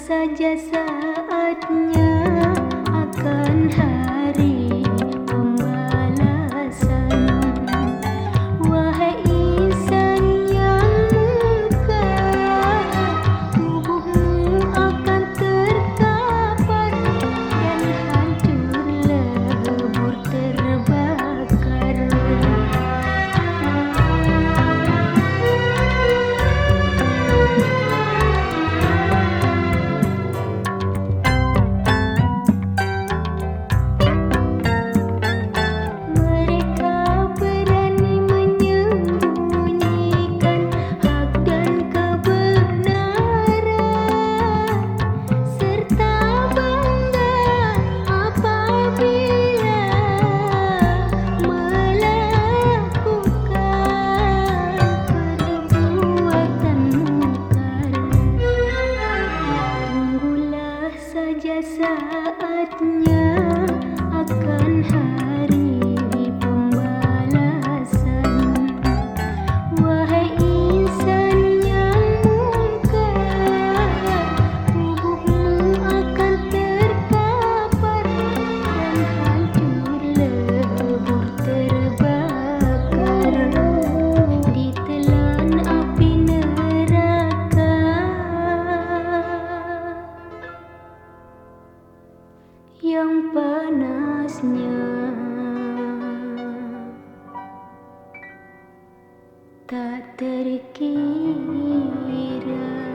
saja saatnya akan hari pembalasan. Wahai insan yang muka, tubuhmu akan terkapar dan hancur lebur terbakar. Saatnya akan hari pembalasan. Wahai insan yang muka, tubuhmu akan terkapar dan hancur lebur terbakar, ditelan api neraka yang panasnya tak terkira.